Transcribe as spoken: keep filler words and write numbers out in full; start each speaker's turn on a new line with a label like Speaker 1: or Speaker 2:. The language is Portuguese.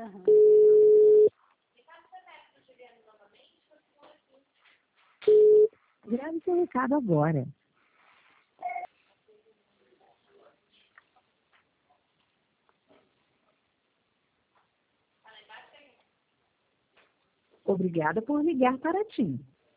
Speaker 1: Aham.
Speaker 2: Grave seu recado agora. Obrigada por ligar para a TIM.